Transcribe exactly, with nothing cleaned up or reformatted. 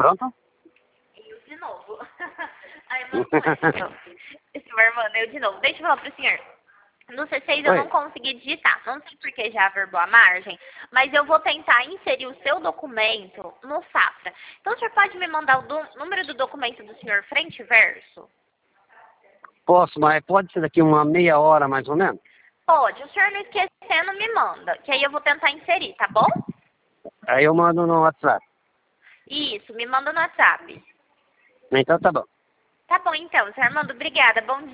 Pronto? Eu de novo. Ai, mano, senhor Armando, eu de novo. Deixa eu falar pro senhor. No C seis eu Oi. não consegui digitar. Não sei porque já averbou a margem, mas eu vou tentar inserir o seu documento no Safra. Então o senhor pode me mandar o do, número do documento do senhor frente e verso? Posso, mas pode ser daqui uma meia hora mais ou menos? Pode. O senhor não esquecendo me manda, que aí eu vou tentar inserir, tá bom? Aí eu mando no WhatsApp. Isso, me manda no WhatsApp. Então tá bom. Tá bom então, senhor Armando, obrigada. Bom dia.